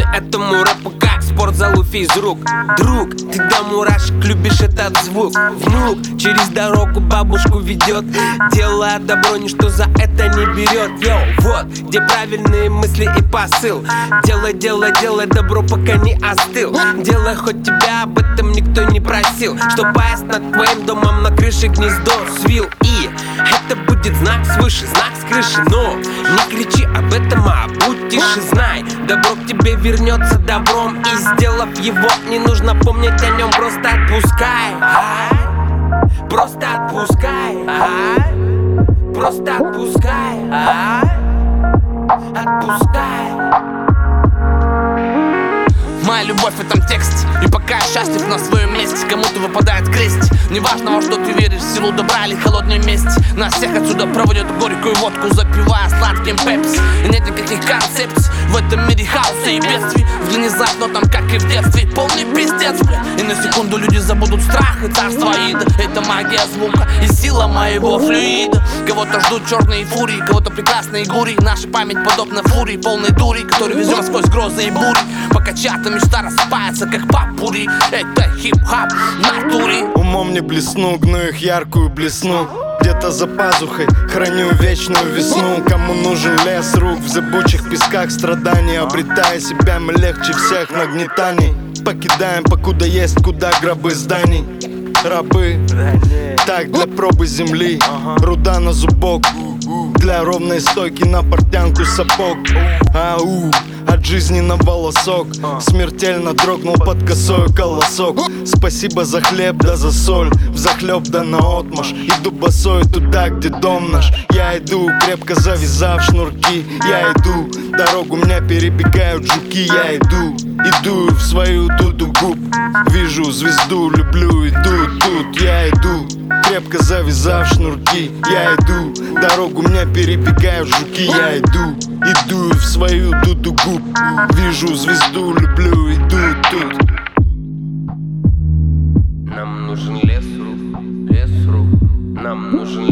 этому рэпу как спортзалу физрук. Друг, ты до мурашек любишь этот звук. Внук через дорогу бабушку ведет, делая добро, ничто за это не берет. Йоу, вот где правильные мысли и посыл. Делай, делай, делай добро, пока не остыл. Делай, хоть тебя об этом никто не просил. Что поезд над твоим домом на крыше гнездо свил. И это будет знак свыше, знак с крыши. Но не кричи об этом, а будь тише. Знай, добро к тебе вернется добром. И сделав его, не нужно помнить о нем. Просто отпускай, просто отпускай, просто отпускай, отпускай. Моя любовь в этом тексте. И пока я счастлив на своем месте, кому-то выпадает крестить. Неважно, во что ты веришь, в силу добра или холодной мести. Нас всех отсюда проводят горькую водку, запивая сладким пепси. И нет никаких концепций в этом мире хаоса и бедствий. Внезапно там, как и в детстве, полный пиздец, бля. И на секунду люди забудут страх и царство Аида. Это магия звука и сила моего флюида. Кого-то ждут черные фурии, кого-то прекрасные гури. Наша память подобна фурии, полной дури, который везем сквозь грозы и бури. Пока чья-то мечта распается, как папури. Это хип-хоп в натуре. Умом не блесну, гну их яркую блесну. Где-то за пазухой храню вечную весну. Кому нужен лес рук в зыбучих песках страданий, обретая себя мы легче всех нагнетаний. Покидаем, покуда есть куда гробы зданий. Рабы, так для пробы земли. Руда на зубок, для ровной стойки на портянку сапог. Ау, от жизни на волосок смертельно дрогнул под косою колосок. Спасибо за хлеб да за соль, взахлеб да наотмашь. Иду босой туда, где дом наш. Я иду, крепко завязав шнурки. Я иду, дорогу меня перебегают жуки. Я иду в свою дуду губ. Вижу звезду, люблю, иду тут. Я иду, крепко завязав шнурки. Я иду, дорогу меня перебегают жуки. Я иду в свою дуду губ. Вижу звезду, люблю, иду тут. Нам нужен лес рук, нам нужен